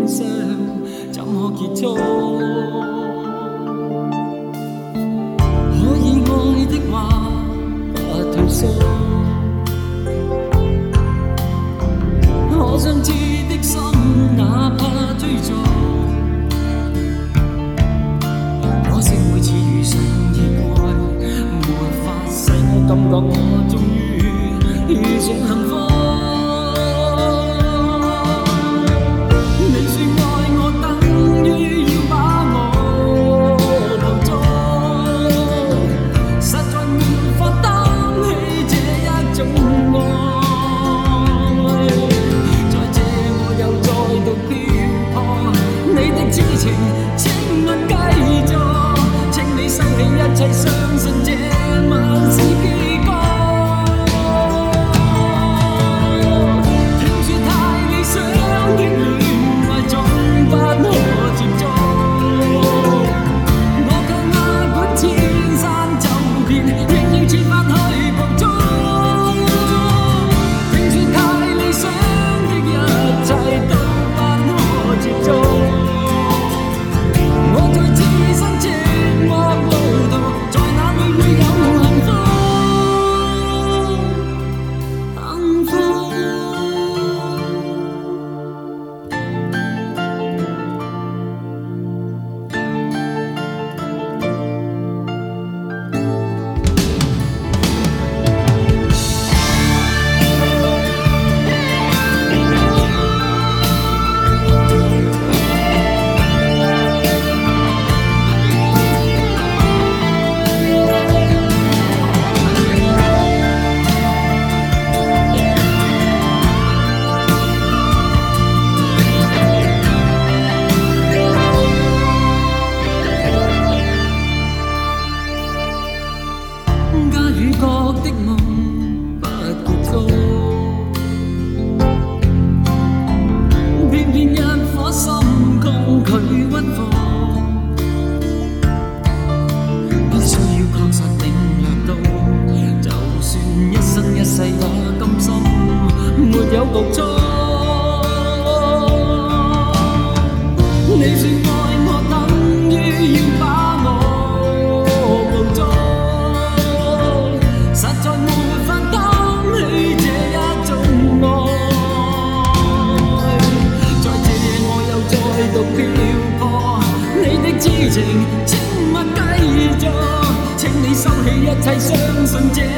上，怎可结束？可以爱的话，不退缩。可想知的心，哪怕追逐。可惜每次遇上意外，没法使我感觉我终於遇上幸福。请勿繼續，請你收起一切，相信這晚是結果。聽說太理想的戀愛總不可接觸，我卻哪管千山走遍，仍要設法去捕捉。聽說太理想的一切都不可接觸。家與國的夢不結束，偏偏一顆心抗拒屈服，必須要確實領略到，就算一生一世也甘心沒有局促。你說愛我等於要把我捕捉。實在沒法擔起這一種愛，在這夜我又再度漂泊，你的痴情請勿繼續，請你收起一切，相信這